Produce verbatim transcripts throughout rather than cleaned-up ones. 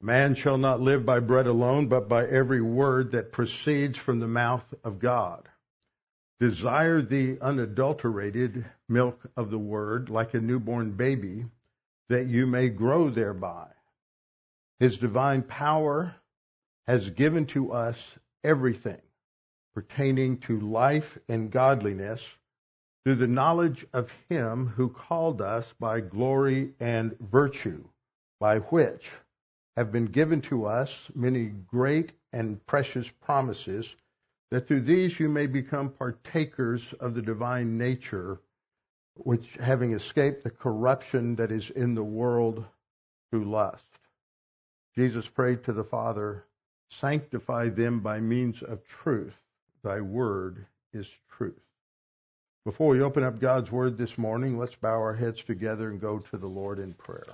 Man shall not live by bread alone, but by every word that proceeds from the mouth of God. Desire the unadulterated milk of the word like a newborn baby, that you may grow thereby. His divine power has given to us everything pertaining to life and godliness through the knowledge of him who called us by glory and virtue, by which have been given to us many great and precious promises, that through these you may become partakers of the divine nature, which having escaped the corruption that is in the world through lust. Jesus prayed to the Father, sanctify them by means of truth. Thy word is truth. Before we open up God's word this morning, let's bow our heads together and go to the Lord in prayer.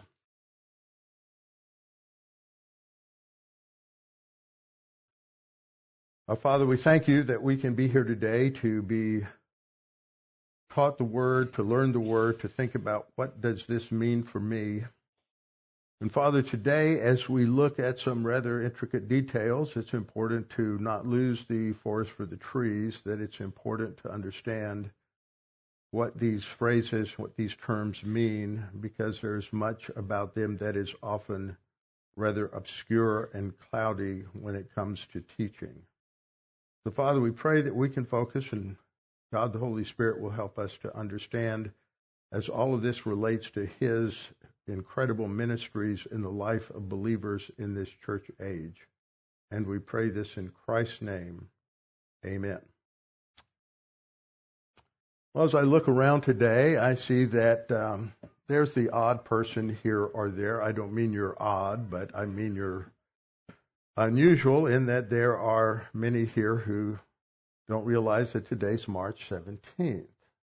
Our Father, we thank you that we can be here today to be taught the word, to learn the word, to think about what does this mean for me. And Father, today as we look at some rather intricate details, it's important to not lose the forest for the trees, that it's important to understand what these phrases, what these terms mean, because there's much about them that is often rather obscure and cloudy when it comes to teaching. So Father, we pray that we can focus, and God the Holy Spirit will help us to understand as all of this relates to his incredible ministries in the life of believers in this church age. And we pray this in Christ's name. Amen. Well, as I look around today, I see that um, there's the odd person here or there. I don't mean you're odd, but I mean you're unusual in that there are many here who don't realize that today's March seventeenth.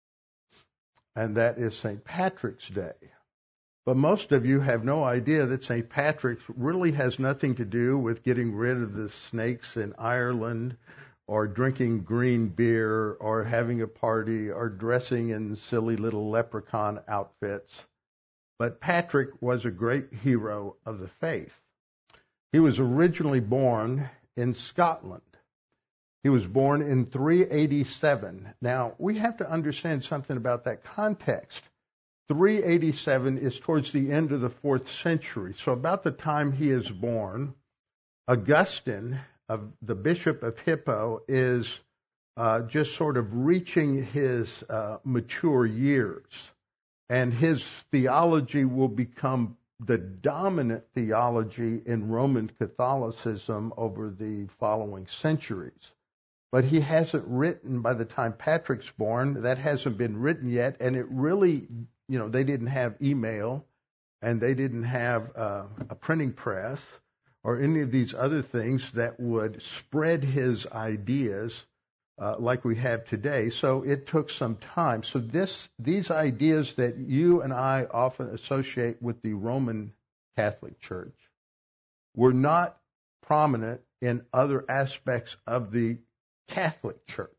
And that is Saint Patrick's Day. But most of you have no idea that Saint Patrick's really has nothing to do with getting rid of the snakes in Ireland, or drinking green beer, or having a party, or dressing in silly little leprechaun outfits. But Patrick was a great hero of the faith. He was originally born in Scotland. He was born in three eighty-seven. Now, we have to understand something about that context. three eighty-seven is towards the end of the fourth century. So about the time he is born, Augustine, of the Bishop of Hippo, is uh, just sort of reaching his uh, mature years. And his theology will become the dominant theology in Roman Catholicism over the following centuries. But he hasn't written by the time Patrick's born. That hasn't been written yet. And it really, you know, they didn't have email, and they didn't have uh, a printing press or any of these other things that would spread his ideas uh, like we have today. So it took some time. So this, these ideas that you and I often associate with the Roman Catholic Church were not prominent in other aspects of the Catholic Church.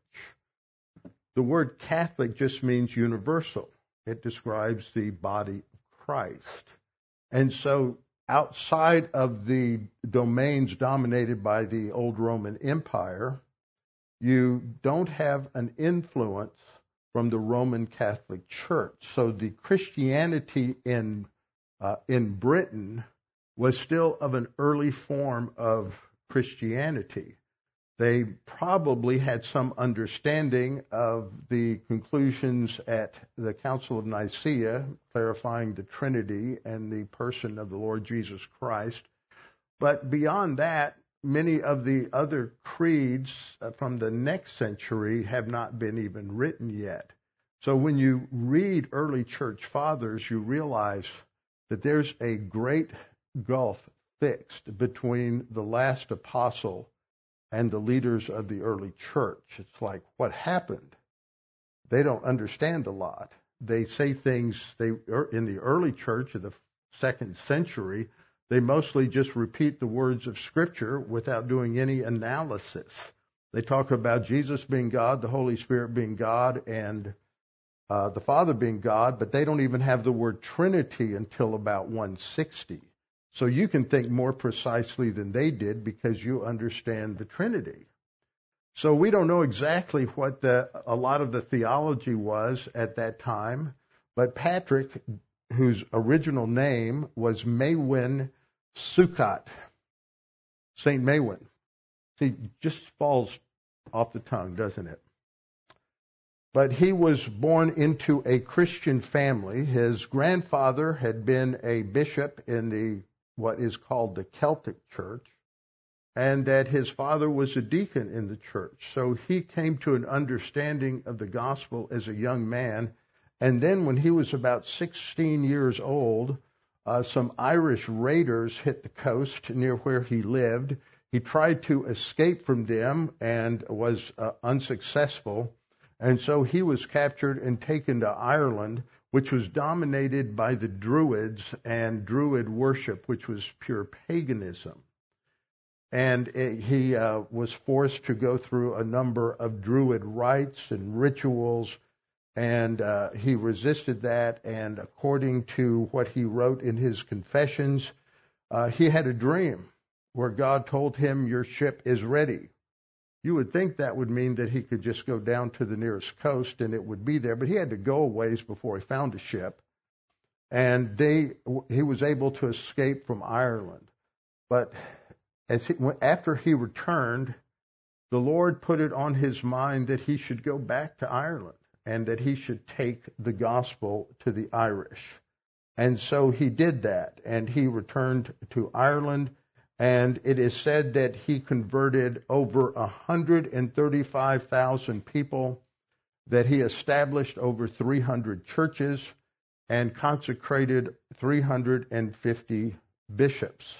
The word Catholic just means universal. It describes the body of Christ. And so outside of the domains dominated by the old Roman Empire, you don't have an influence from the Roman Catholic Church. So the Christianity in uh, in Britain was still of an early form of Christianity. They probably had some understanding of the conclusions at the Council of Nicaea, clarifying the Trinity and the person of the Lord Jesus Christ. But beyond that, many of the other creeds from the next century have not been even written yet. So when you read early church fathers, you realize that there's a great gulf fixed between the last apostle and the leaders of the early church. It's like, what happened? They don't understand a lot. They say things, they in the early church of the second century, they mostly just repeat the words of Scripture without doing any analysis. They talk about Jesus being God, the Holy Spirit being God, and uh, the Father being God, but they don't even have the word Trinity until about one sixty. So you can think more precisely than they did because you understand the Trinity. So we don't know exactly what the, a lot of the theology was at that time, but Patrick, whose original name was Maewyn Succat, Saint Maewyn. See, just falls off the tongue, doesn't it? But he was born into a Christian family. His grandfather had been a bishop in the what is called the Celtic Church, and that his father was a deacon in the church. So he came to an understanding of the gospel as a young man. And then when he was about sixteen years old, uh, some Irish raiders hit the coast near where he lived. He tried to escape from them and was uh, unsuccessful. And so he was captured and taken to Ireland, which was dominated by the Druids and Druid worship, which was pure paganism. And it, he uh, was forced to go through a number of Druid rites and rituals, and uh, he resisted that. And according to what he wrote in his confessions, uh, he had a dream where God told him, "Your ship is ready." You would think that would mean that he could just go down to the nearest coast and it would be there, but he had to go a ways before he found a ship. And they, he was able to escape from Ireland. But as he, after he returned, the Lord put it on his mind that he should go back to Ireland and that he should take the gospel to the Irish. And so he did that, and he returned to Ireland. And it is said that he converted over one hundred thirty-five thousand people, that he established over three hundred churches, and consecrated three hundred fifty bishops.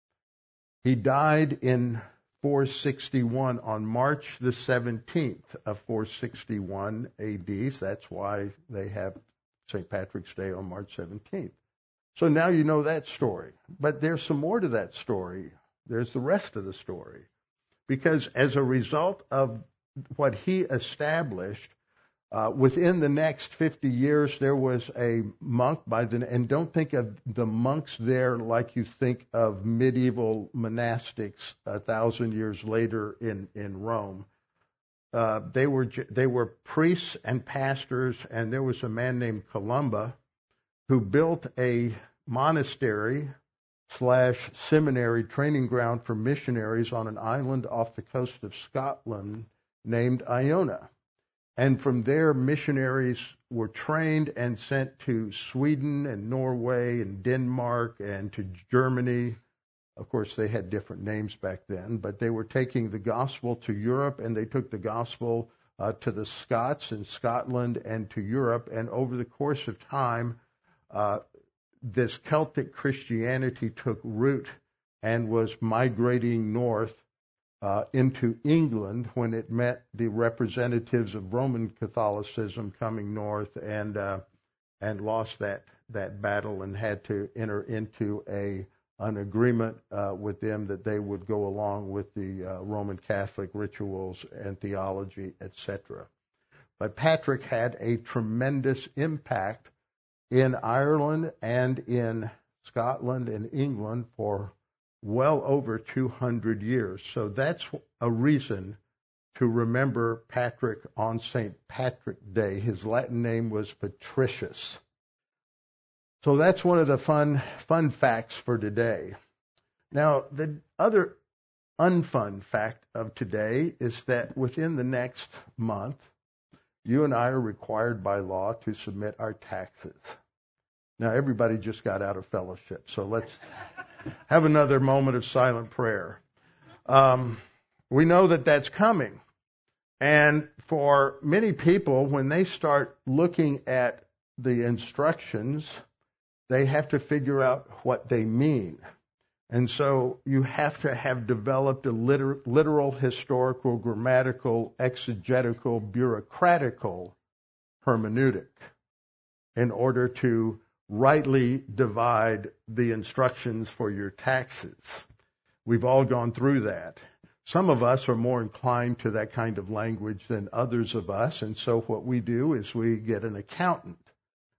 He died in four sixty-one on March the seventeenth of four sixty-one A D. So that's why they have Saint Patrick's Day on March seventeenth. So now you know that story. But there's some more to that story. There's the rest of the story. Because as a result of what he established, uh, within the next fifty years, there was a monk by the, and don't think of the monks there like you think of medieval monastics a thousand years later in, in Rome. Uh, they were they were priests and pastors, and there was a man named Columba who built a monastery slash seminary training ground for missionaries on an island off the coast of Scotland named Iona. And from there, missionaries were trained and sent to Sweden and Norway and Denmark and to Germany. Of course, they had different names back then, but they were taking the gospel to Europe, and they took the gospel uh, to the Scots in Scotland and to Europe. And over the course of time, uh, this Celtic Christianity took root and was migrating north uh, into England when it met the representatives of Roman Catholicism coming north, and uh, and lost that that battle and had to enter into a an agreement uh, with them that they would go along with the uh, Roman Catholic rituals and theology, et cetera. But Patrick had a tremendous impact in Ireland and in Scotland and England for well over two hundred years. So that's a reason to remember Patrick on Saint Patrick's Day. His Latin name was Patricius. So that's one of the fun fun facts for today. Now, the other unfun fact of today is that within the next month, you and I are required by law to submit our taxes. Now, everybody just got out of fellowship, so let's have another moment of silent prayer. Um, we know that that's coming. And for many people, when they start looking at the instructions, they have to figure out what they mean. And so you have to have developed a liter- literal, historical, grammatical, exegetical, bureaucratical hermeneutic in order to rightly divide the instructions for your taxes. We've all gone through that. Some of us are more inclined to that kind of language than others of us, and so what we do is we get an accountant.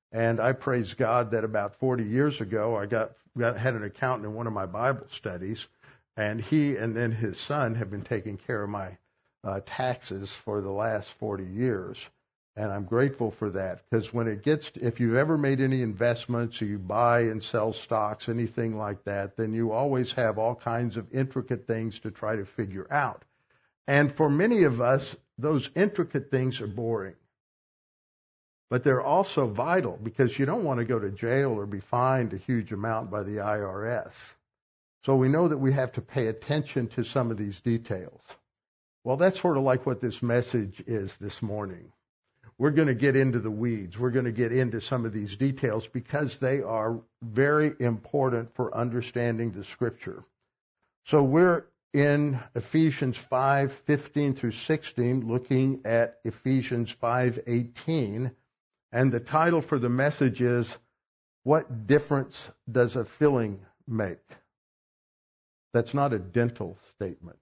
And I praise God that about forty years ago, I got, got had an accountant in one of my Bible studies, and he and then his son have been taking care of my uh, taxes for the last forty years. And I'm grateful for that, because when it gets, to, if you've ever made any investments or you buy and sell stocks, anything like that, then you always have all kinds of intricate things to try to figure out. And for many of us, those intricate things are boring. But they're also vital, because you don't want to go to jail or be fined a huge amount by the I R S. So we know that we have to pay attention to some of these details. Well, that's sort of like what this message is this morning. We're going to get into the weeds. We're going to get into some of these details because they are very important for understanding the Scripture. So we're in Ephesians five fifteen through sixteen, looking at Ephesians five eighteen, and the title for the message is, What Difference Does a Filling Make? That's not a dental statement.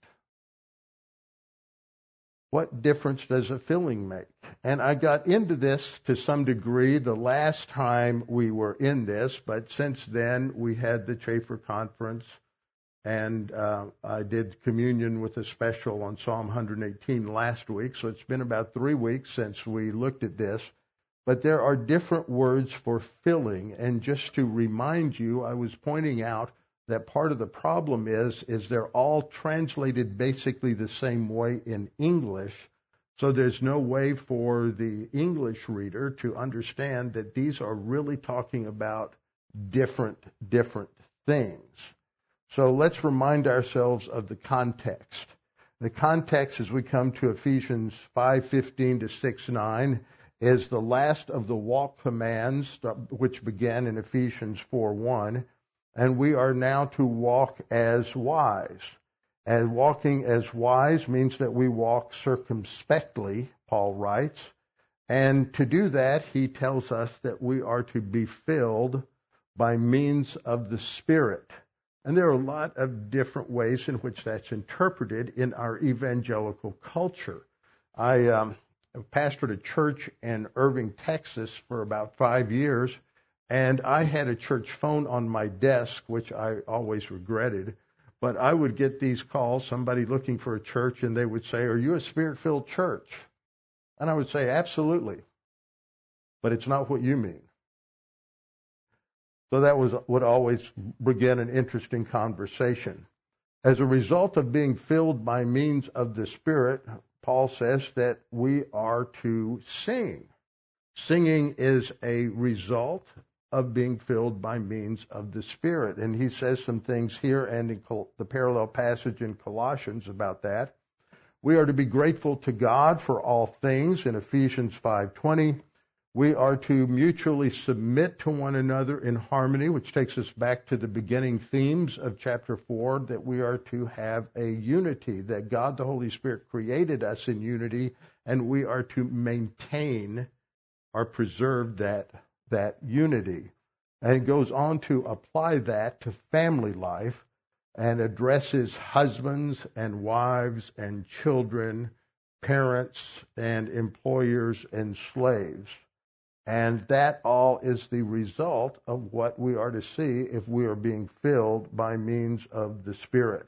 What difference does a filling make? And I got into this to some degree the last time we were in this, but since then we had the Chafer Conference, and uh, I did communion with a special on Psalm one eighteen last week, so it's been about three weeks since we looked at this. But there are different words for filling, and just to remind you, I was pointing out that part of the problem is, is they're all translated basically the same way in English, so there's no way for the English reader to understand that these are really talking about different, different things. So let's remind ourselves of the context. The context, as we come to Ephesians five fifteen to six nine, is the last of the walk commands, which began in Ephesians four one. And we are now to walk as wise. And walking as wise means that we walk circumspectly, Paul writes. And to do that, he tells us that we are to be filled by means of the Spirit. And there are a lot of different ways in which that's interpreted in our evangelical culture. I um, pastored a church in Irving, Texas for about five years. And I had a church phone on my desk, which I always regretted. But I would get these calls, somebody looking for a church, and they would say, "Are you a Spirit-filled church?" And I would say, "Absolutely. But it's not what you mean." So that was would always begin an interesting conversation. As a result of being filled by means of the Spirit, Paul says that we are to sing. Singing is a result of being filled by means of the Spirit. And he says some things here and in the parallel passage in Colossians about that. We are to be grateful to God for all things in Ephesians five twenty. We are to mutually submit to one another in harmony, which takes us back to the beginning themes of chapter four, that we are to have a unity, that God the Holy Spirit created us in unity, and we are to maintain or preserve that that unity. And it goes on to apply that to family life and addresses husbands and wives and children, parents and employers and slaves. And that all is the result of what we are to see if we are being filled by means of the Spirit.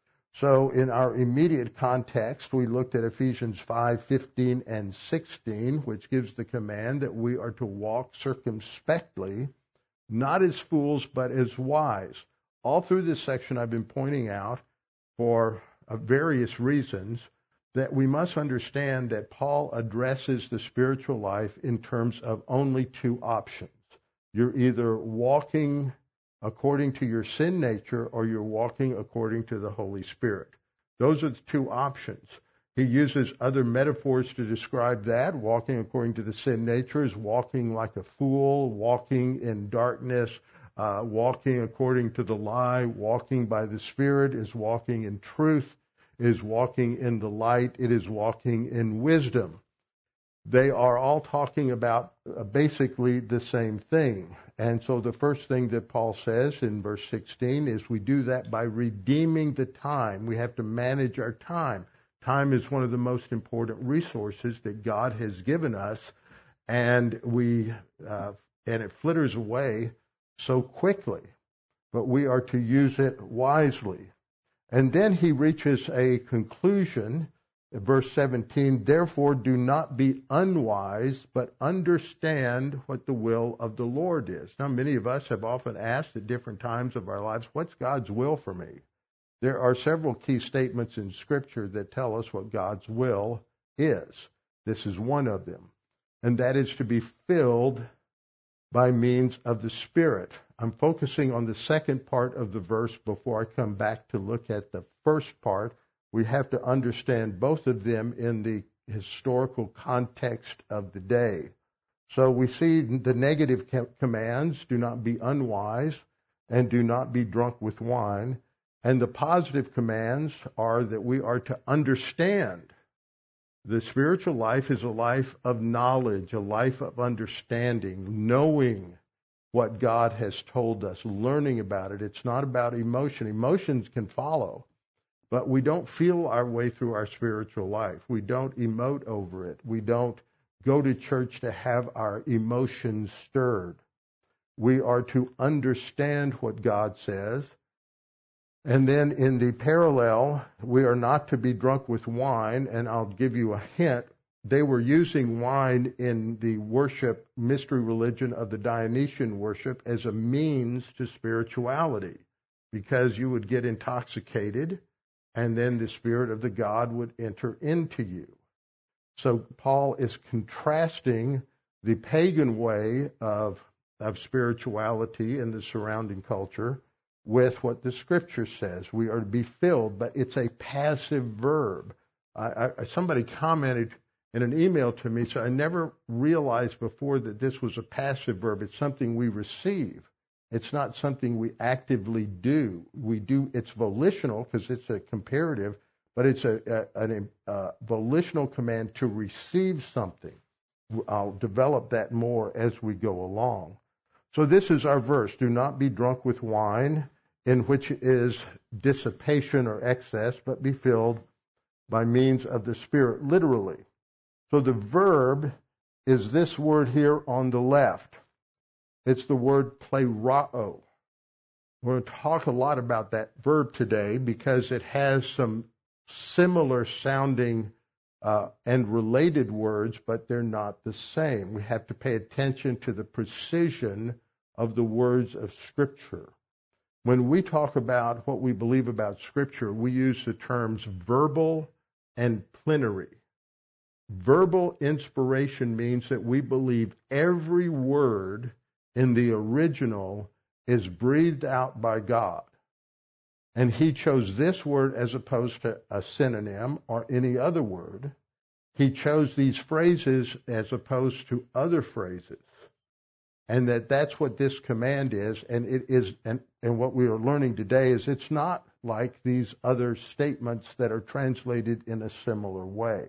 So in our immediate context, we looked at Ephesians five fifteen and sixteen, which gives the command that we are to walk circumspectly, not as fools, but as wise. All through this section, I've been pointing out, for various reasons, that we must understand that Paul addresses the spiritual life in terms of only two options. You're either walking according to your sin nature, or you're walking according to the Holy Spirit. Those are the two options. He uses other metaphors to describe that. Walking according to the sin nature is walking like a fool, walking in darkness, uh, walking according to the lie. Walking by the Spirit is walking in truth, is walking in the light. It is walking in wisdom. They are all talking about uh, basically the same thing. And so the first thing that Paul says in verse sixteen is we do that by redeeming the time. We have to manage our time. Time is one of the most important resources that God has given us, and we uh, and it flitters away so quickly. But we are to use it wisely. And then he reaches a conclusion, verse seventeen, therefore do not be unwise, but understand what the will of the Lord is. Now, many of us have often asked at different times of our lives, what's God's will for me? There are several key statements in Scripture that tell us what God's will is. This is one of them. And that is to be filled by means of the Spirit. I'm focusing on the second part of the verse before I come back to look at the first part. We have to understand both of them in the historical context of the day. So we see the negative commands, do not be unwise and do not be drunk with wine. And the positive commands are that we are to understand. The spiritual life is a life of knowledge, a life of understanding, knowing what God has told us, learning about it. It's not about emotion. Emotions can follow, but we don't feel our way through our spiritual life. We don't emote over it. We don't go to church to have our emotions stirred. We are to understand what God says. And then in the parallel, we are not to be drunk with wine, and I'll give you a hint. They were using wine in the worship, mystery religion of the Dionysian worship as a means to spirituality, because you would get intoxicated, and then the spirit of the god would enter into you. So Paul is contrasting the pagan way of, of spirituality in the surrounding culture with what the Scripture says. We are to be filled, but it's a passive verb. I, I, somebody commented in an email to me, so I never realized before that this was a passive verb. It's something we receive. It's not something we actively do. We do. It's volitional because it's a comparative, but it's a, a, a, a volitional command to receive something. I'll develop that more as we go along. So this is our verse. Do not be drunk with wine, in which is dissipation or excess, but be filled by means of the Spirit, literally. So the verb is this word here on the left. It's the word plerao. We're going to talk a lot about that verb today because it has some similar sounding uh, and related words, but they're not the same. We have to pay attention to the precision of the words of Scripture. When we talk about what we believe about Scripture, we use the terms verbal and plenary. Verbal inspiration means that we believe every word in the original is breathed out by God. And he chose this word as opposed to a synonym or any other word. He chose these phrases as opposed to other phrases. And that that's what this command is. And it is, and, and what we are learning today is it's not like these other statements that are translated in a similar way.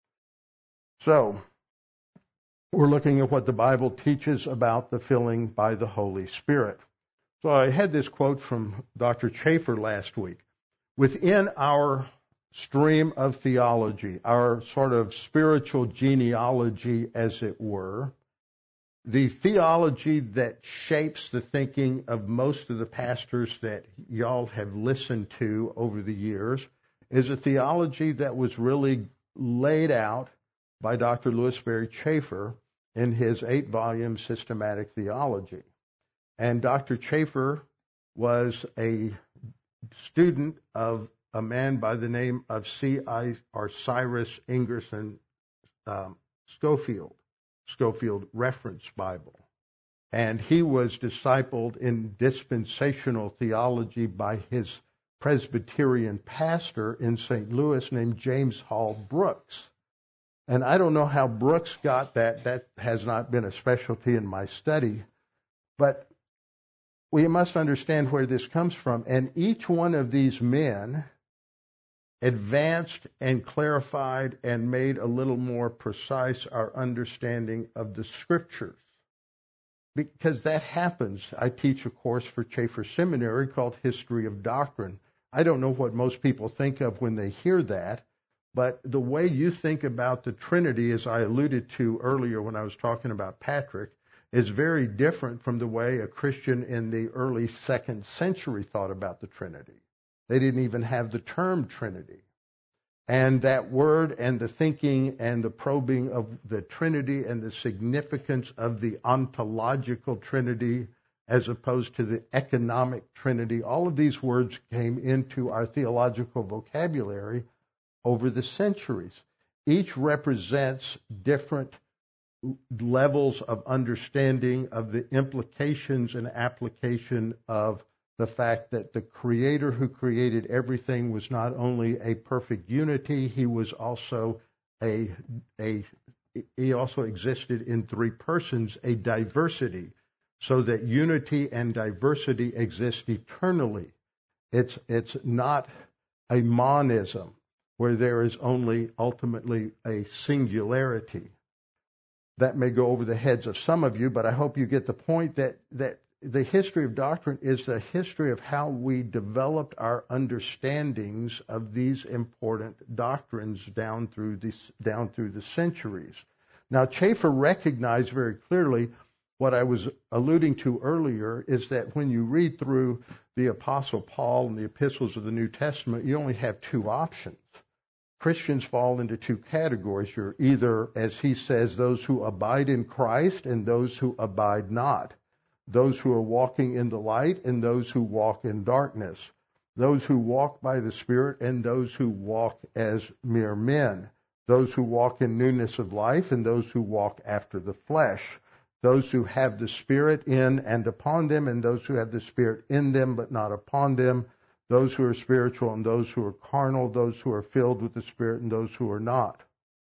So, we're looking at what the Bible teaches about the filling by the Holy Spirit. So I had this quote from Doctor Chafer last week. Within our stream of theology, our sort of spiritual genealogy, as it were, the theology that shapes the thinking of most of the pastors that y'all have listened to over the years is a theology that was really laid out by Doctor Louis Berry Chafer in his eight-volume Systematic Theology. And Doctor Chafer was a student of a man by the name of C I or Cyrus Ingerson um, Schofield, Schofield Reference Bible. And he was discipled in dispensational theology by his Presbyterian pastor in Saint Louis named James Hall Brooks. And I don't know how Brooks got that. That has not been a specialty in my study. But we must understand where this comes from. And each one of these men advanced and clarified and made a little more precise our understanding of the Scriptures. Because that happens. I teach a course for Chafer Seminary called History of Doctrine. I don't know what most people think of when they hear that. But the way you think about the Trinity, as I alluded to earlier when I was talking about Patrick, is very different from the way a Christian in the early second century thought about the Trinity. They didn't even have the term Trinity. And that word and the thinking and the probing of the Trinity and the significance of the ontological Trinity as opposed to the economic Trinity, all of these words came into our theological vocabulary over the centuries. Each represents different levels of understanding of the implications and application of the fact that the Creator who created everything was not only a perfect unity, he was also a, a he also existed in three persons, a diversity, so that unity and diversity exist eternally. It's it's not a monism where there is only ultimately a singularity. That may go over the heads of some of you, but I hope you get the point that that the history of doctrine is the history of how we developed our understandings of these important doctrines down through the, down through the centuries. Now, Chafer recognized very clearly what I was alluding to earlier is that when you read through the Apostle Paul and the epistles of the New Testament, you only have two options. Christians fall into two categories. You're either, as he says, those who abide in Christ and those who abide not. Those who are walking in the light and those who walk in darkness. Those who walk by the Spirit and those who walk as mere men. Those who walk in newness of life and those who walk after the flesh. Those who have the Spirit in and upon them and those who have the Spirit in them but not upon them. Those who are spiritual and those who are carnal. Those who are filled with the Spirit and those who are not.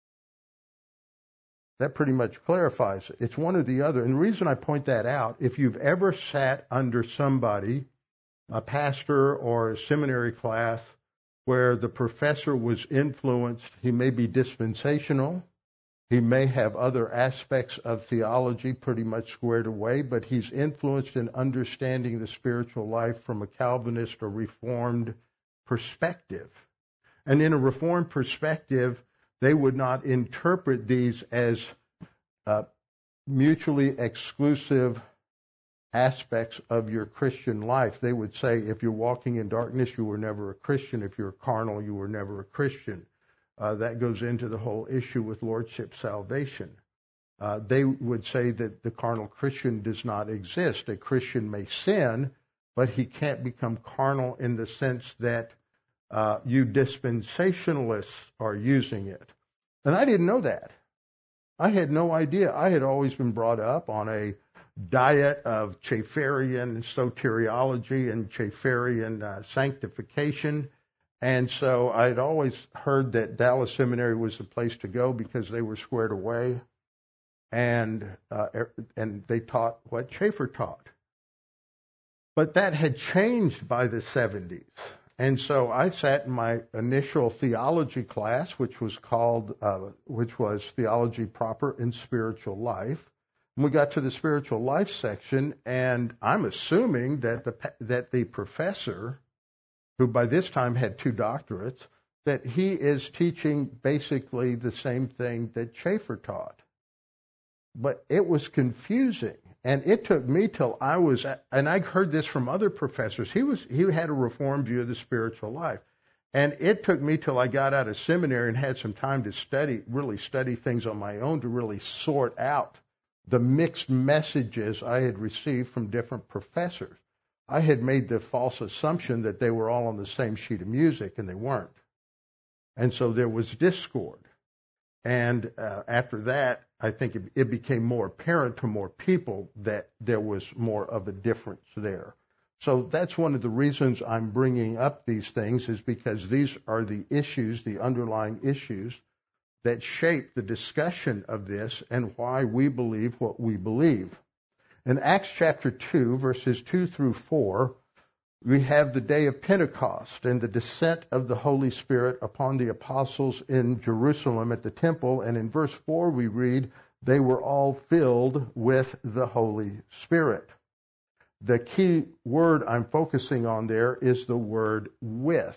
That pretty much clarifies it. It's one or the other. And the reason I point that out, if you've ever sat under somebody, a pastor or a seminary class, where the professor was influenced, he may be dispensational, he may have other aspects of theology pretty much squared away, but he's influenced in understanding the spiritual life from a Calvinist or Reformed perspective. And in a Reformed perspective, they would not interpret these as uh, mutually exclusive aspects of your Christian life. They would say, if you're walking in darkness, you were never a Christian. If you're carnal, you were never a Christian. Uh, that goes into the whole issue with lordship salvation. Uh, they would say that the carnal Christian does not exist. A Christian may sin, but he can't become carnal in the sense that uh, you dispensationalists are using it. And I didn't know that. I had no idea. I had always been brought up on a diet of Chafarian soteriology and Chafarian uh, sanctification. And so I'd always heard that Dallas Seminary was the place to go because they were squared away. And, uh, and they taught what Chafer taught. But that had changed by the seventies. And so I sat in my initial theology class, which was called, uh, which was Theology Proper in Spiritual Life. And we got to the spiritual life section, and I'm assuming that the that the professor, who by this time had two doctorates, that he is teaching basically the same thing that Chafer taught. But it was confusing. And it took me till I was, and I heard this from other professors. He was, he had a Reformed view of the spiritual life. And it took me till I got out of seminary and had some time to study, really study things on my own to really sort out the mixed messages I had received from different professors. I had made the false assumption that they were all on the same sheet of music, and they weren't. And so there was discord. And uh, after that, I think it, it became more apparent to more people that there was more of a difference there. So that's one of the reasons I'm bringing up these things, is because these are the issues, the underlying issues that shape the discussion of this and why we believe what we believe. In Acts chapter two, verses two through four, we have the day of Pentecost and the descent of the Holy Spirit upon the apostles in Jerusalem at the temple. And in verse four we read, they were all filled with the Holy Spirit. The key word I'm focusing on there is the word with.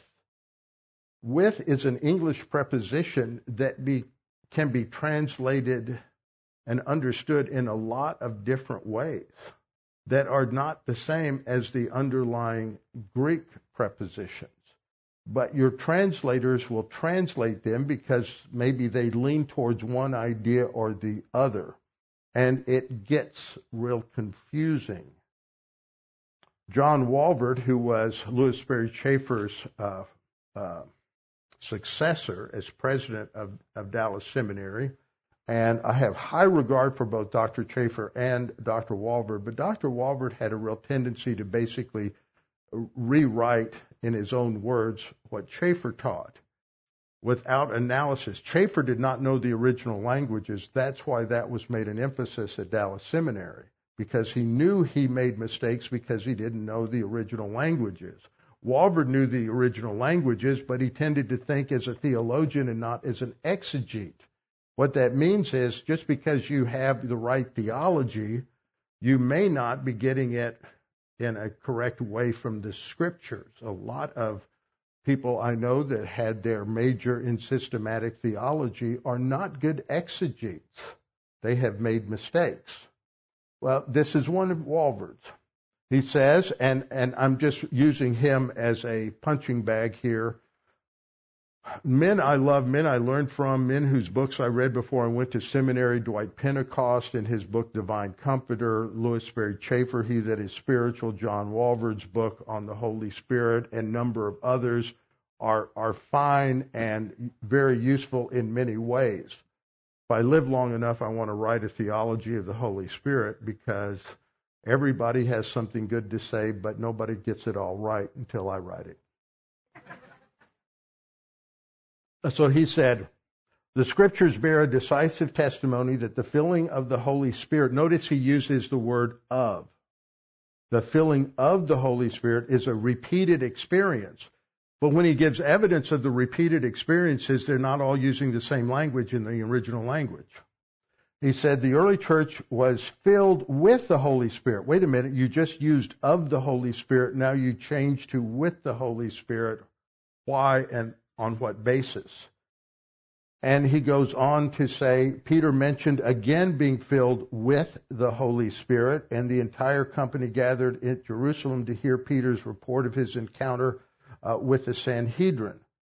With is an English preposition that be, can be translated and understood in a lot of different ways that are not the same as the underlying Greek prepositions. But your translators will translate them because maybe they lean towards one idea or the other. And it gets real confusing. John Walvoord, who was Lewis Sperry Chafer's uh, uh, successor as president of, of Dallas Seminary, and I have high regard for both Doctor Chafer and Doctor Walvoord, but Doctor Walvoord had a real tendency to basically rewrite in his own words what Chafer taught without analysis. Chafer did not know the original languages. That's why that was made an emphasis at Dallas Seminary, because he knew he made mistakes because he didn't know the original languages. Walvoord knew the original languages, but he tended to think as a theologian and not as an exegete. What that means is just because you have the right theology, you may not be getting it in a correct way from the scriptures. A lot of people I know that had their major in systematic theology are not good exegetes. They have made mistakes. Well, this is one of Walvoord's. He says, and, and I'm just using him as a punching bag here, men I love, men I learned from, men whose books I read before I went to seminary, Dwight Pentecost in his book Divine Comforter, Lewis Sperry Chafer, He That Is Spiritual, John Walvoord's book on the Holy Spirit, and a number of others are, are fine and very useful in many ways. If I live long enough, I want to write a theology of the Holy Spirit because everybody has something good to say, but nobody gets it all right until I write it. So he said, the scriptures bear a decisive testimony that the filling of the Holy Spirit, notice he uses the word of. The filling of the Holy Spirit is a repeated experience. But when he gives evidence of the repeated experiences, they're not all using the same language in the original language. He said the early church was filled with the Holy Spirit. Wait a minute, you just used of the Holy Spirit. Now you change to with the Holy Spirit. Why and on what basis? And he goes on to say, Peter mentioned again being filled with the Holy Spirit, and the entire company gathered at Jerusalem to hear Peter's report of his encounter uh, with the Sanhedrin.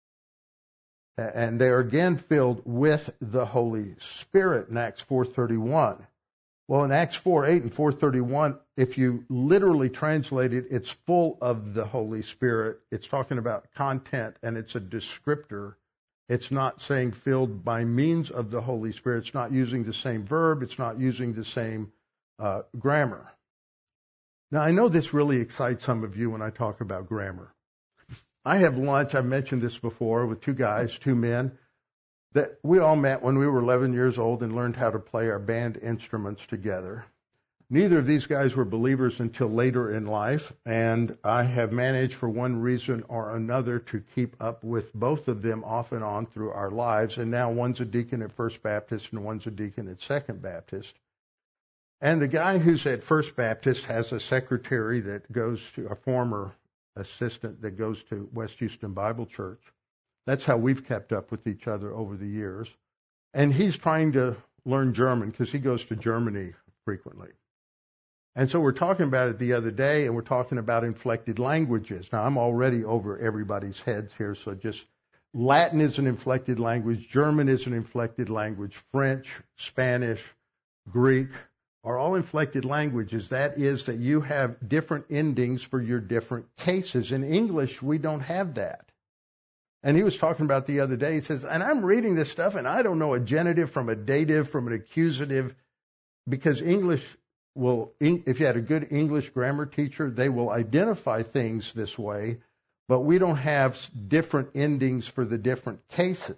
And they are again filled with the Holy Spirit in Acts four thirty-one. Well, in Acts four eight and four thirty-one, if you literally translate it, it's full of the Holy Spirit. It's talking about content, and it's a descriptor. It's not saying filled by means of the Holy Spirit. It's not using the same verb. It's not using the same uh, grammar. Now, I know this really excites some of you when I talk about grammar. I have lunch, I've mentioned this before, with two guys, two men, that we all met when we were eleven years old and learned how to play our band instruments together. Neither of these guys were believers until later in life, and I have managed for one reason or another to keep up with both of them off and on through our lives, and now one's a deacon at First Baptist and one's a deacon at Second Baptist. And the guy who's at First Baptist has a secretary that goes to, a former assistant that goes to West Houston Bible Church. That's how we've kept up with each other over the years. And he's trying to learn German because he goes to Germany frequently. And so we're talking about it the other day, and we're talking about inflected languages. Now, I'm already over everybody's heads here, so just Latin is an inflected language, German is an inflected language, French, Spanish, Greek are all inflected languages. That is that you have different endings for your different cases. In English, we don't have that. And he was talking about the other day, he says, and I'm reading this stuff, and I don't know a genitive from a dative, from an accusative, because English will, if you had a good English grammar teacher, they will identify things this way, but we don't have different endings for the different cases.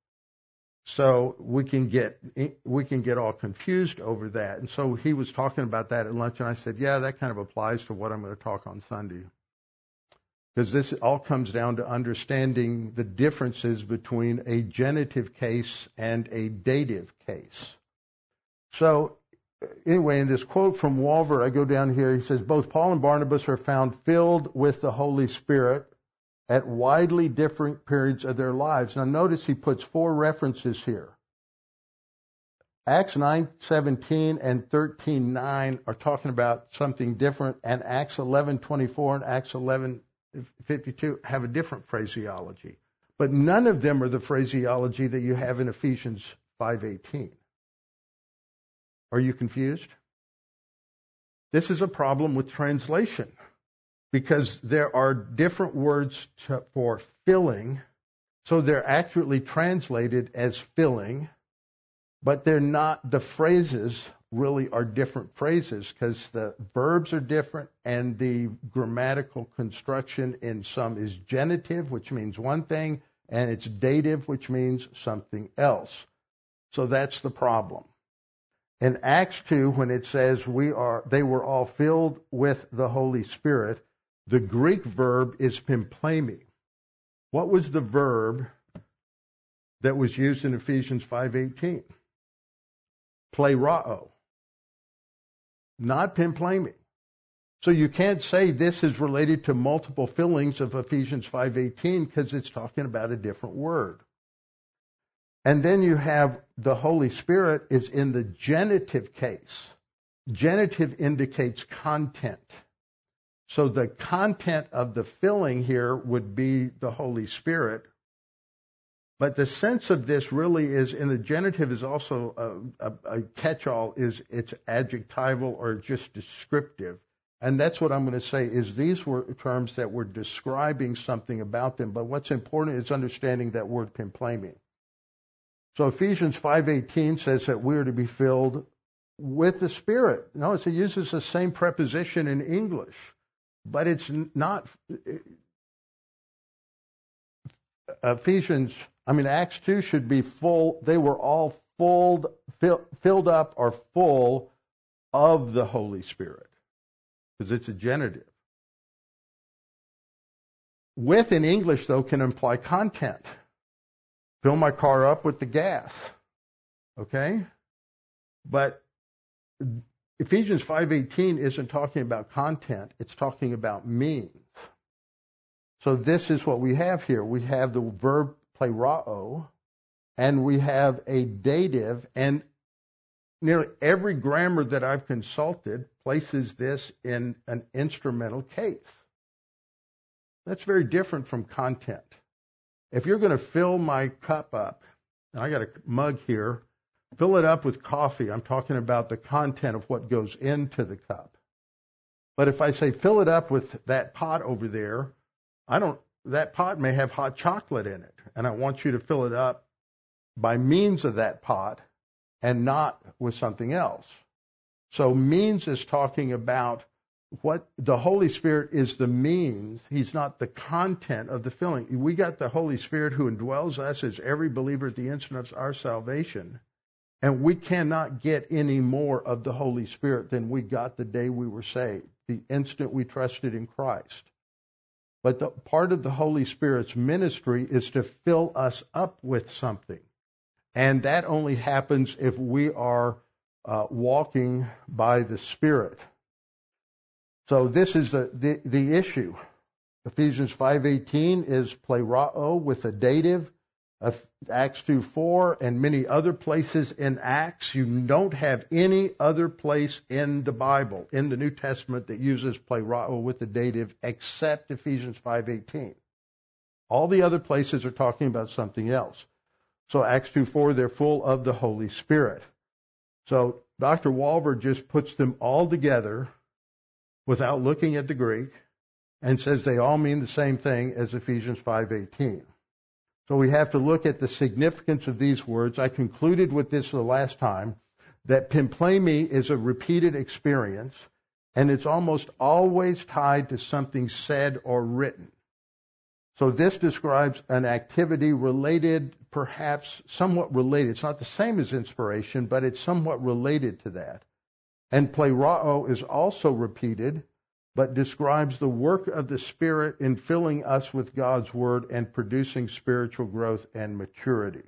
So we can get we can get all confused over that. And so he was talking about that at lunch, and I said, yeah, that kind of applies to what I'm going to talk on Sunday. Because this all comes down to understanding the differences between a genitive case and a dative case. So anyway, in this quote from Walvoord, I go down here, he says, both Paul and Barnabas are found filled with the Holy Spirit at widely different periods of their lives. Now notice he puts four references here. Acts nine seventeen and thirteen nine are talking about something different, and Acts eleven twenty-four and Acts eleven fifty-two have a different phraseology. But none of them are the phraseology that you have in Ephesians five eighteen. Are you confused? This is a problem with translation, because there are different words to, for filling, so they're accurately translated as filling, but they're not, the phrases really are different phrases, because the verbs are different and the grammatical construction in some is genitive, which means one thing, and it's dative, which means something else. So that's the problem. In Acts two, when it says we are, they were all filled with the Holy Spirit, the Greek verb is pimplemi. What was the verb that was used in Ephesians five eighteen? Plerao, not pimplemi. So you can't say this is related to multiple fillings of Ephesians five eighteen, because it's talking about a different word. And then you have the Holy Spirit is in the genitive case. Genitive indicates content. So the content of the filling here would be the Holy Spirit. But the sense of this really is, in the genitive is also a, a, a catch-all, is it's adjectival or just descriptive. And that's what I'm going to say, is these were terms that were describing something about them. But what's important is understanding that word pimplemi. So Ephesians five eighteen says that we're to be filled with the Spirit. Notice it uses the same preposition in English, but it's not Ephesians, I mean Acts two should be full. They were all full, fill, filled up or full of the Holy Spirit, because it's a genitive. With in English, though, can imply content. Fill my car up with the gas. Okay? But Ephesians five eighteen isn't talking about content, it's talking about means. So this is what we have here. We have the verb plerao, and we have a dative, and nearly every grammar that I've consulted places this in an instrumental case. That's very different from content. If you're going to fill my cup up, and I got a mug here, fill it up with coffee, I'm talking about the content of what goes into the cup. But if I say fill it up with that pot over there, I don't, that pot may have hot chocolate in it, and I want you to fill it up by means of that pot and not with something else. So means is talking about what the Holy Spirit is, the means. He's not the content of the filling. We got the Holy Spirit who indwells us as every believer at the instant of our salvation. And we cannot get any more of the Holy Spirit than we got the day we were saved, the instant we trusted in Christ. But the part of the Holy Spirit's ministry is to fill us up with something. And that only happens if we are uh, walking by the Spirit. So this is the, the, the issue. Ephesians five eighteen is plerao with a dative. Of Acts two four and many other places in Acts. You don't have any other place in the Bible, in the New Testament, that uses plerao with the dative except Ephesians five eighteen. All the other places are talking about something else. So Acts two four, they're full of the Holy Spirit. So Doctor Walver just puts them all together without looking at the Greek and says they all mean the same thing as Ephesians five eighteen. So we have to look at the significance of these words. I concluded with this the last time, that pimplemi is a repeated experience, and it's almost always tied to something said or written. So this describes an activity related, perhaps somewhat related. It's not the same as inspiration, but it's somewhat related to that. And plerao is also repeated, but describes the work of the Spirit in filling us with God's Word and producing spiritual growth and maturity.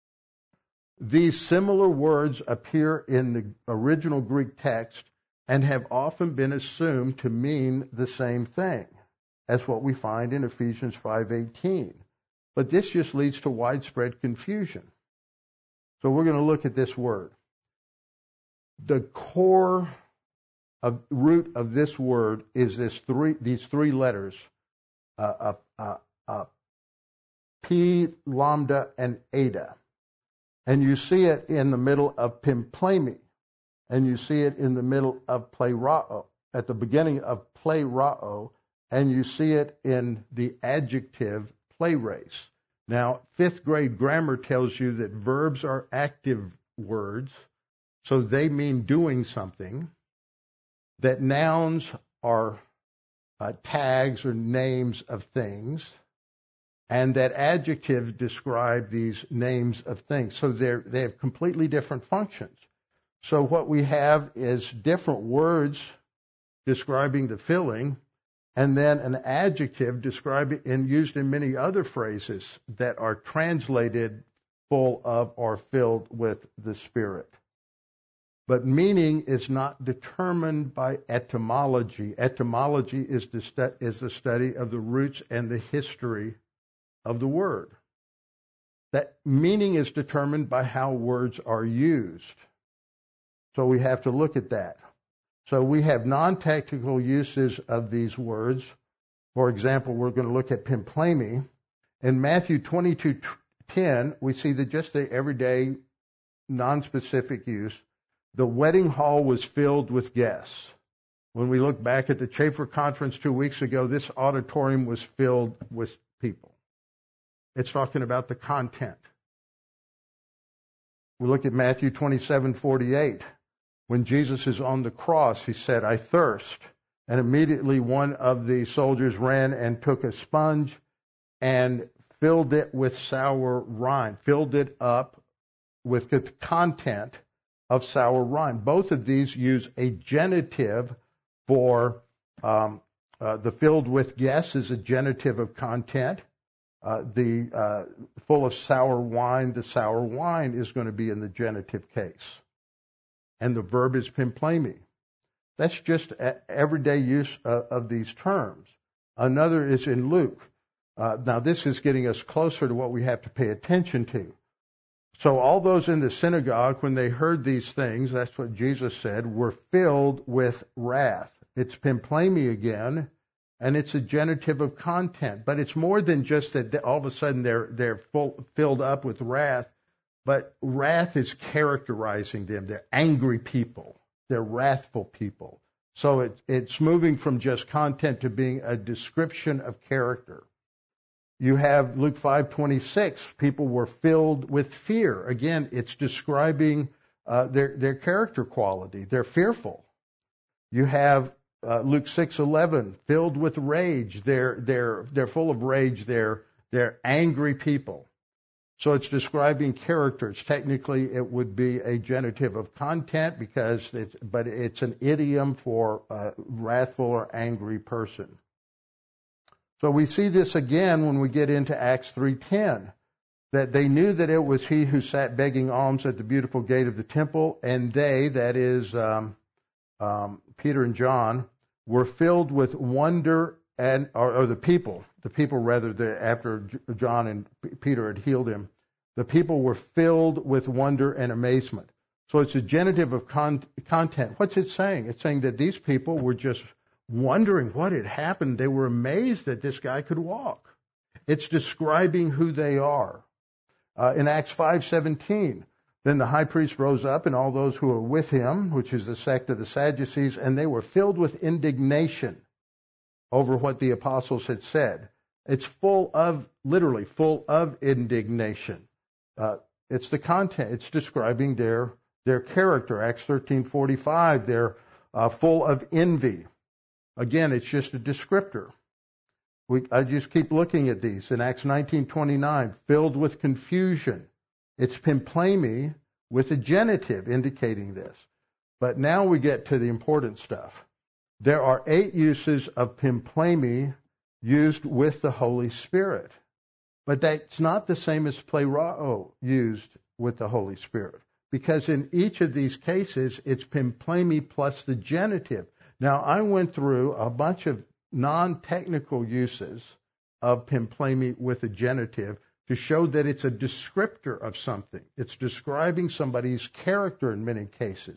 These similar words appear in the original Greek text and have often been assumed to mean the same thing as what we find in Ephesians five eighteen. But this just leads to widespread confusion. So we're going to look at this word. the core of root of this word is this three these three letters, uh, uh, uh, uh, P, lambda, and eta. And you see it in the middle of pimplemi, and you see it in the middle of plerao, at the beginning of plerao, and you see it in the adjective plerase. Now, fifth grade grammar tells you that verbs are active words, so they mean doing something, that nouns are uh, tags or names of things, and that adjectives describe these names of things. So they're, they have completely different functions. So what we have is different words describing the filling, and then an adjective describing and used in many other phrases that are translated full of or filled with the Spirit. But meaning is not determined by etymology. Etymology is the, stu- is the study of the roots and the history of the word. That meaning is determined by how words are used. So we have to look at that. So we have non-technical uses of these words. For example, we're going to look at pimplemi. In Matthew twenty-two ten, we see that just the everyday, non-specific use, the wedding hall was filled with guests. When we look back at the Chafer Conference two weeks ago, this auditorium was filled with people. It's talking about the content. We look at Matthew twenty-seven forty-eight. When Jesus is on the cross, he said, "I thirst." And immediately one of the soldiers ran and took a sponge and filled it with sour wine, filled it up with the content of sour wine. Both of these use a genitive for um, uh, the filled with guests is a genitive of content. Uh, the uh, full of sour wine, the sour wine is going to be in the genitive case. And the verb is pimplemi. That's just everyday use of, of these terms. Another is in Luke. Uh, now this is getting us closer to what we have to pay attention to. So all those in the synagogue, when they heard these things, that's what Jesus said, were filled with wrath. It's pimplemi again, and it's a genitive of content. But it's more than just that all of a sudden they're they're full, filled up with wrath. But wrath is characterizing them. They're angry people. They're wrathful people. So it, it's moving from just content to being a description of character. You have Luke five twenty-six. People were filled with fear. Again, it's describing uh, their their character quality. They're fearful. You have uh, Luke six eleven. Filled with rage. They're they're they're full of rage. They're they're angry people. So it's describing characters. Technically, it would be a genitive of content because it's, but it's an idiom for a wrathful or angry person. So we see this again when we get into Acts three ten, that they knew that it was he who sat begging alms at the beautiful gate of the temple, and they, that is um, um, Peter and John, were filled with wonder and or, or the people. The people, rather, the, after John and Peter had healed him, the people were filled with wonder and amazement. So it's a genitive of con- content. What's it saying? It's saying that these people were just wondering what had happened. They were amazed that this guy could walk. It's describing who they are. Uh, in Acts five seventeen, then the high priest rose up and all those who were with him, which is the sect of the Sadducees, and they were filled with indignation over what the apostles had said. It's full of, literally full of indignation. Uh, it's the content. It's describing their their character. Acts thirteen forty-five, they're uh, full of envy. Again, it's just a descriptor. We, I just keep looking at these. In Acts nineteen twenty-nine, filled with confusion. It's pimplemi with a genitive indicating this. But now we get to the important stuff. There are eight uses of pimplemi used with the Holy Spirit. But that's not the same as plerao used with the Holy Spirit. Because in each of these cases, it's pimplemi plus the genitive. Now, I went through a bunch of non-technical uses of pimplemi with a genitive to show that it's a descriptor of something. It's describing somebody's character in many cases.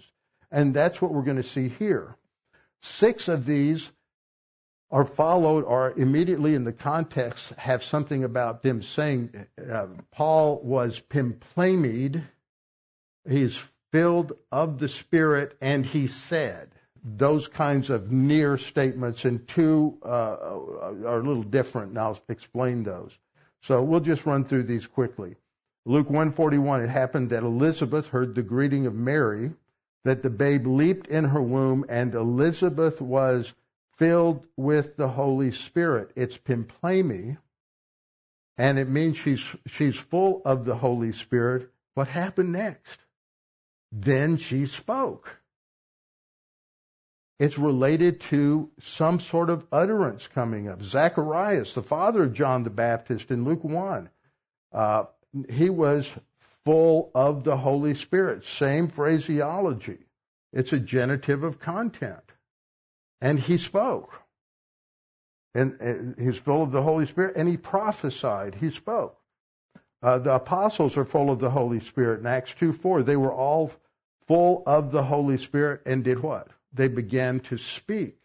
And that's what we're going to see here. Six of these are followed or immediately in the context have something about them saying uh, Paul was pimplemied. He's filled of the Spirit, and he said. Those kinds of near statements, and two uh, are a little different, and I'll explain those. So we'll just run through these quickly. Luke one forty-one, it happened that Elizabeth heard the greeting of Mary, that the babe leaped in her womb, and Elizabeth was filled with the Holy Spirit. It's pimplemi, and it means she's she's full of the Holy Spirit. What happened next? Then she spoke. It's related to some sort of utterance coming up. Zacharias, the father of John the Baptist in Luke one, uh, he was full of the Holy Spirit. Same phraseology. It's a genitive of content. And he spoke. And, and he's full of the Holy Spirit, and he prophesied. He spoke. Uh, the apostles are full of the Holy Spirit. In Acts two four, they were all full of the Holy Spirit and did what? They began to speak.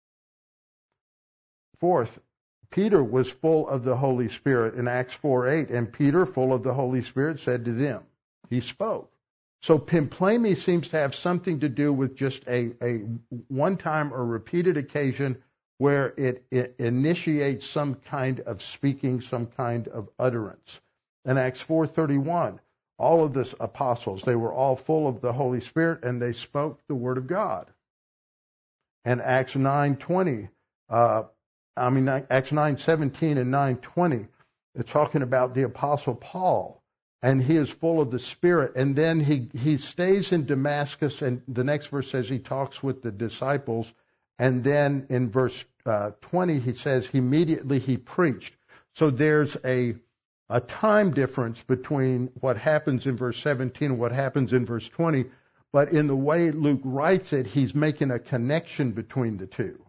Fourth, Peter was full of the Holy Spirit in Acts four eight, and Peter, full of the Holy Spirit, said to them, he spoke. So pimplemi seems to have something to do with just a, a one-time or repeated occasion where it, it initiates some kind of speaking, some kind of utterance. In Acts four thirty-one, all of the apostles, they were all full of the Holy Spirit, and they spoke the word of God. And Acts nine twenty, uh, I mean Acts nine seventeen and nine twenty, they're talking about the Apostle Paul, and he is full of the Spirit. And then he he stays in Damascus, and the next verse says he talks with the disciples, and then in verse uh, twenty he says immediately he preached. So there's a a time difference between what happens in verse seventeen and what happens in verse twenty. But in the way Luke writes it, he's making a connection between the two.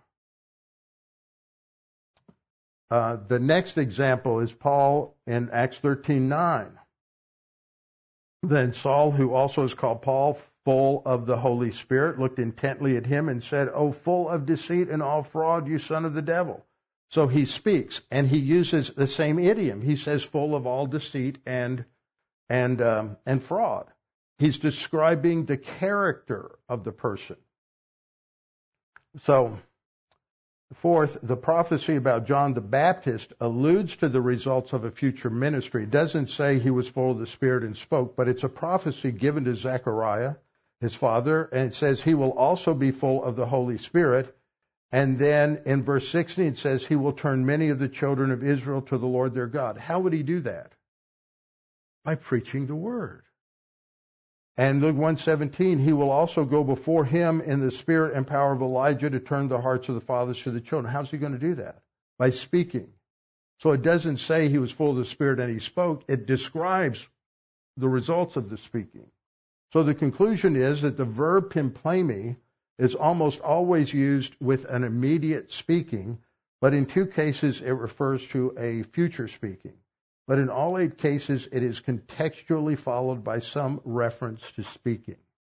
Uh, the next example is Paul in Acts thirteen nine. Then Saul, who also is called Paul, full of the Holy Spirit, looked intently at him and said, "O full of deceit and all fraud, you son of the devil." So he speaks, and he uses the same idiom. He says, "Full of all deceit and and um, and fraud." He's describing the character of the person. So, fourth, the prophecy about John the Baptist alludes to the results of a future ministry. It doesn't say he was full of the Spirit and spoke, but it's a prophecy given to Zechariah, his father, and it says he will also be full of the Holy Spirit. And then in verse sixteen it says he will turn many of the children of Israel to the Lord their God. How would he do that? By preaching the word. And Luke one seventeen, he will also go before him in the spirit and power of Elijah to turn the hearts of the fathers to the children. How's he going to do that? By speaking. So it doesn't say he was full of the Spirit and he spoke. It describes the results of the speaking. So the conclusion is that the verb pimplemi is almost always used with an immediate speaking, but in two cases it refers to a future speaking. But in all eight cases, it is contextually followed by some reference to speaking.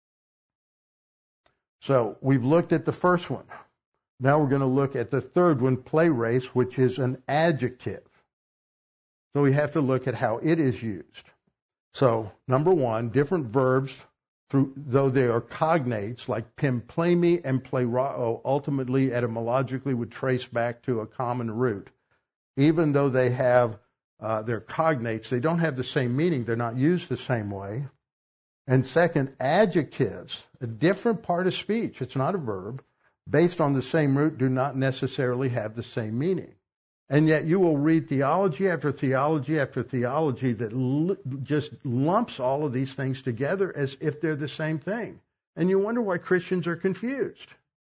So we've looked at the first one. Now we're going to look at the third one, plerase, which is an adjective. So we have to look at how it is used. So number one, different verbs, through, though they are cognates, like pimplemi and plerao, ultimately etymologically would trace back to a common root. Even though they have Uh, they're cognates, they don't have the same meaning. They're not used the same way. And second, adjectives, a different part of speech, it's not a verb, based on the same root, do not necessarily have the same meaning. And yet you will read theology after theology after theology that l- just lumps all of these things together as if they're the same thing. And you wonder why Christians are confused.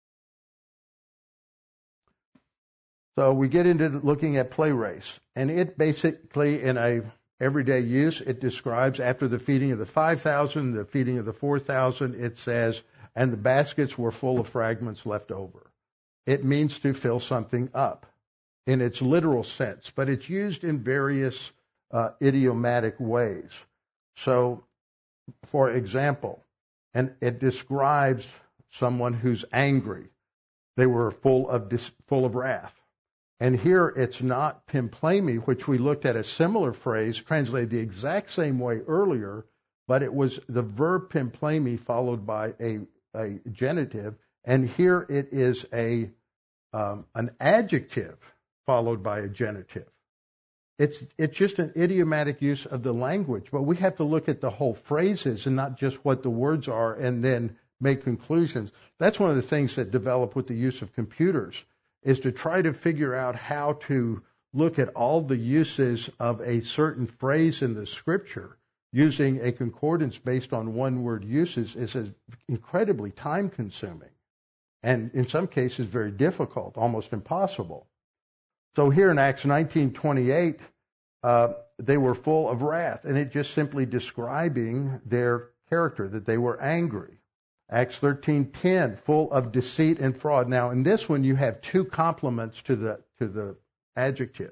So we get into looking at plerase, and it basically, in a everyday use, it describes after the feeding of the five thousand, the feeding of the four thousand, it says, and the baskets were full of fragments left over. It means to fill something up in its literal sense, but it's used in various uh, idiomatic ways. So, for example, and it describes someone who's angry. They were full of dis, full of wrath. And here it's not pimplemi, which we looked at a similar phrase translated the exact same way earlier, but it was the verb pimplemi followed by a, a genitive, and here it is a um, an adjective followed by a genitive. It's it's just an idiomatic use of the language, but we have to look at the whole phrases and not just what the words are and then make conclusions. That's one of the things that develop with the use of computers, is to try to figure out how to look at all the uses of a certain phrase in the scripture using a concordance based on one word uses is incredibly time consuming and in some cases very difficult, almost impossible. So here in Acts nineteen twenty-eight, uh, they were full of wrath, and it just simply describing their character, that they were angry. Acts thirteen ten, full of deceit and fraud. Now, in this one, you have two complements to the to the adjective.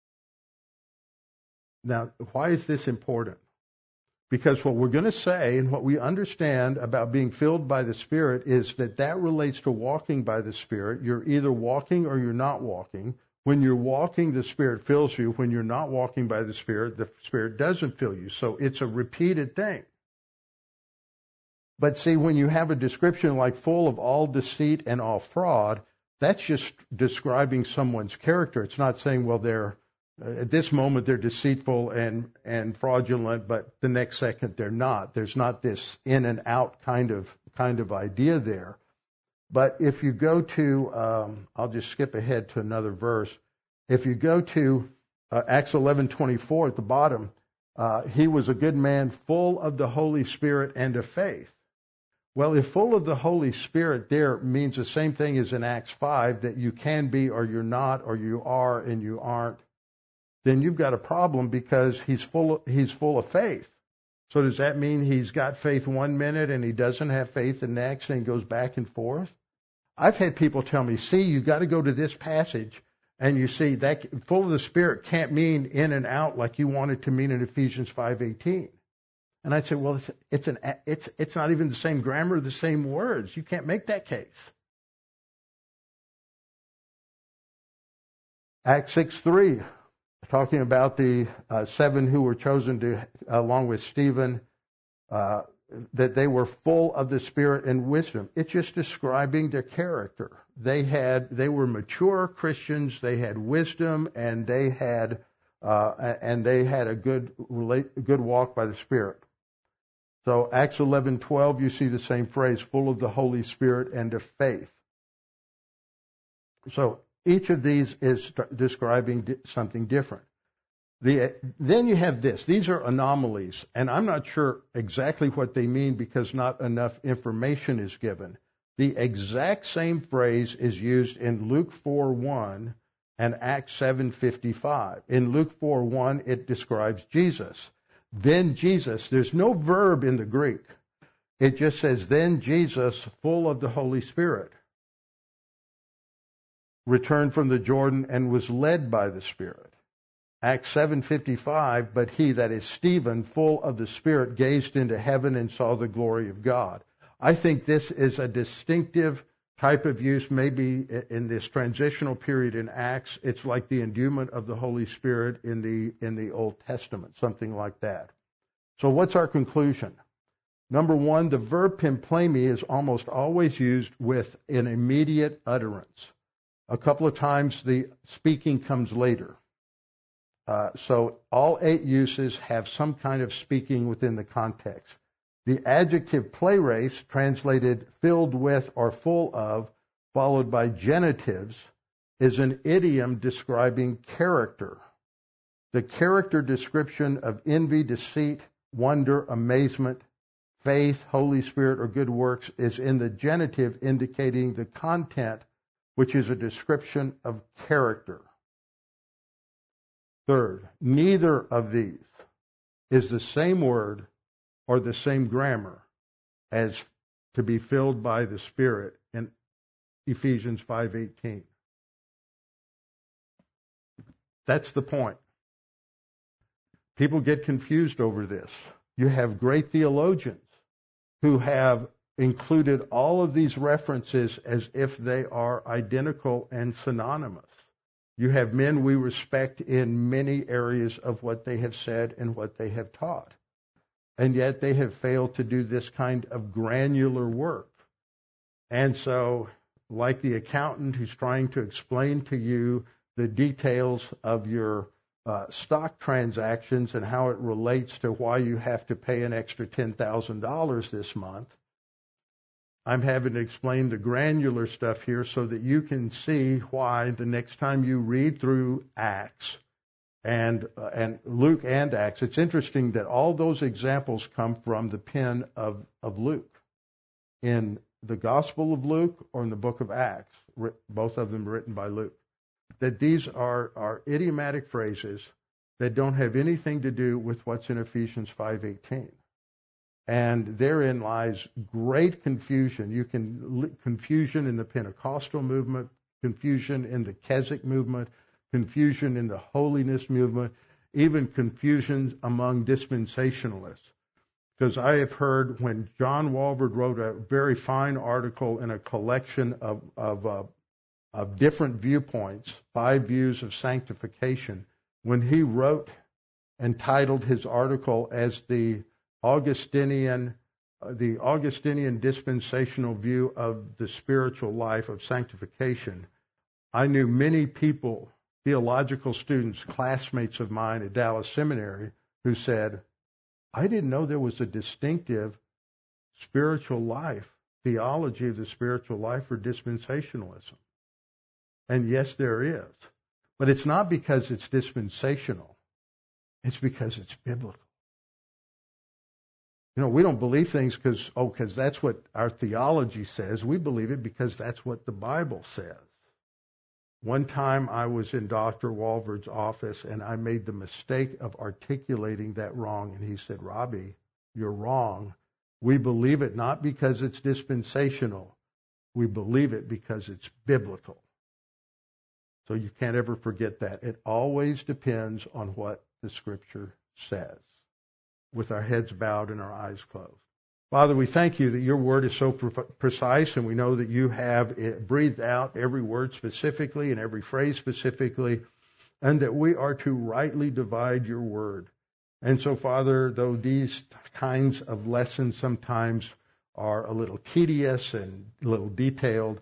Now, why is this important? Because what we're going to say and what we understand about being filled by the Spirit is that that relates to walking by the Spirit. You're either walking or you're not walking. When you're walking, the Spirit fills you. When you're not walking by the Spirit, the Spirit doesn't fill you. So it's a repeated thing. But see, when you have a description like full of all deceit and all fraud, that's just describing someone's character. It's not saying, well, they're uh, at this moment they're deceitful and, and fraudulent, but the next second they're not. There's not this in and out kind of kind of idea there. But if you go to, um, I'll just skip ahead to another verse. If you go to uh, Acts eleven twenty-four at the bottom, uh, he was a good man, full of the Holy Spirit and of faith. Well, if full of the Holy Spirit there means the same thing as in Acts five, that you can be or you're not, or you are and you aren't, then you've got a problem because he's full of, he's full of faith. So does that mean he's got faith one minute and he doesn't have faith the next and he goes back and forth? I've had people tell me, see, you got to go to this passage and you see that full of the Spirit can't mean in and out like you want it to mean in Ephesians five eighteen. And I'd say, well, it's, it's an it's it's not even the same grammar, the same words. You can't make that case. Acts six three, talking about the uh, seven who were chosen to, along with Stephen, uh, that they were full of the Spirit and wisdom. It's just describing their character. They had they were mature Christians. They had wisdom, and they had uh, and they had a good relate, good walk by the Spirit. So Acts eleven twelve, you see the same phrase, full of the Holy Spirit and of faith. So each of these is describing something different. The, then you have this. These are anomalies, and I'm not sure exactly what they mean because not enough information is given. The exact same phrase is used in Luke four one and Acts seven fifty-five. In Luke four one, it describes Jesus. Then Jesus, there's no verb in the Greek. It just says, then Jesus, full of the Holy Spirit, returned from the Jordan and was led by the Spirit. Acts seven fifty-five, but he, that is Stephen, full of the Spirit, gazed into heaven and saw the glory of God. I think this is a distinctive type of use, maybe in this transitional period in Acts. It's like the endowment of the Holy Spirit in the in the Old Testament, something like that. So what's our conclusion? Number one, the verb pimplemi is almost always used with an immediate utterance. A couple of times the speaking comes later. Uh, so all eight uses have some kind of speaking within the context. The adjective pleres, translated filled with or full of, followed by genitives, is an idiom describing character. The character description of envy, deceit, wonder, amazement, faith, Holy Spirit, or good works is in the genitive, indicating the content, which is a description of character. Third, neither of these is the same word or the same grammar as to be filled by the Spirit in Ephesians five eighteen. That's the point. People get confused over this. You have great theologians who have included all of these references as if they are identical and synonymous. You have men we respect in many areas of what they have said and what they have taught. And yet they have failed to do this kind of granular work. And so, like the accountant who's trying to explain to you the details of your uh, stock transactions and how it relates to why you have to pay an extra ten thousand dollars this month, I'm having to explain the granular stuff here so that you can see why the next time you read through Acts and uh, and Luke and Acts, it's interesting that all those examples come from the pen of, of Luke. In the Gospel of Luke or in the book of Acts, both of them written by Luke, that these are, are idiomatic phrases that don't have anything to do with what's in Ephesians five eighteen. And therein lies great confusion. You can confusion in the Pentecostal movement, confusion in the Keswick movement, confusion in the holiness movement, even confusion among dispensationalists. Because I have heard when John Walvoord wrote a very fine article in a collection of of, uh, of different viewpoints, five views of sanctification, when he wrote and titled his article as the Augustinian, uh, the Augustinian dispensational view of the spiritual life of sanctification, I knew many people, theological students, classmates of mine at Dallas Seminary, who said, I didn't know there was a distinctive spiritual life, theology of the spiritual life for dispensationalism. And yes, there is. But it's not because it's dispensational. It's because it's biblical. You know, we don't believe things because, oh, because that's what our theology says. We believe it because that's what the Bible says. One time I was in Doctor Walvoord's office and I made the mistake of articulating that wrong. And he said, Robbie, you're wrong. We believe it not because it's dispensational. We believe it because it's biblical. So you can't ever forget that. It always depends on what the Scripture says, with our heads bowed and our eyes closed. Father, we thank you that your word is so pre- precise, and we know that you have breathed out every word specifically and every phrase specifically, and that we are to rightly divide your word. And so, Father, though these kinds of lessons sometimes are a little tedious and a little detailed,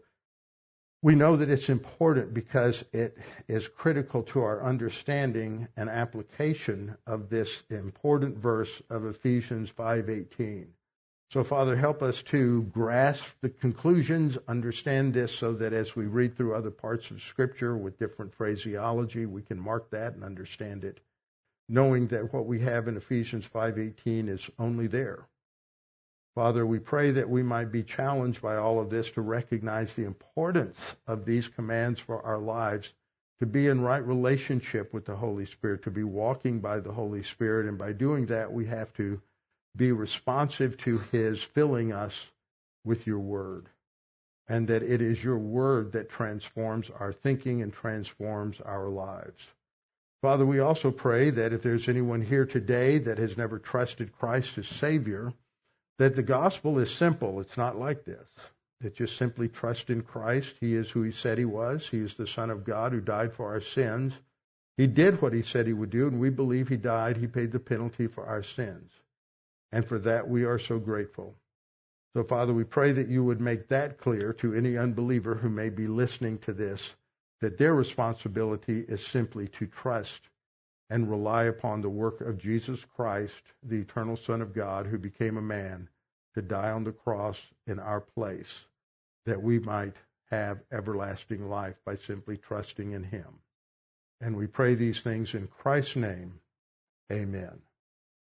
we know that it's important because it is critical to our understanding and application of this important verse of Ephesians five eighteen. So, Father, help us to grasp the conclusions, understand this so that as we read through other parts of Scripture with different phraseology, we can mark that and understand it, knowing that what we have in Ephesians five eighteen is only there. Father, we pray that we might be challenged by all of this to recognize the importance of these commands for our lives, to be in right relationship with the Holy Spirit, to be walking by the Holy Spirit. And by doing that, we have to be responsive to His filling us with your word. And that it is your word that transforms our thinking and transforms our lives. Father, we also pray that if there's anyone here today that has never trusted Christ as Savior, that the gospel is simple. It's not like this. It's just simply trust in Christ. He is who He said He was. He is the Son of God who died for our sins. He did what He said He would do, and we believe He died. He paid the penalty for our sins. And for that, we are so grateful. So, Father, we pray that you would make that clear to any unbeliever who may be listening to this, that their responsibility is simply to trust and rely upon the work of Jesus Christ, the eternal Son of God, who became a man to die on the cross in our place, that we might have everlasting life by simply trusting in Him. And we pray these things in Christ's name. Amen.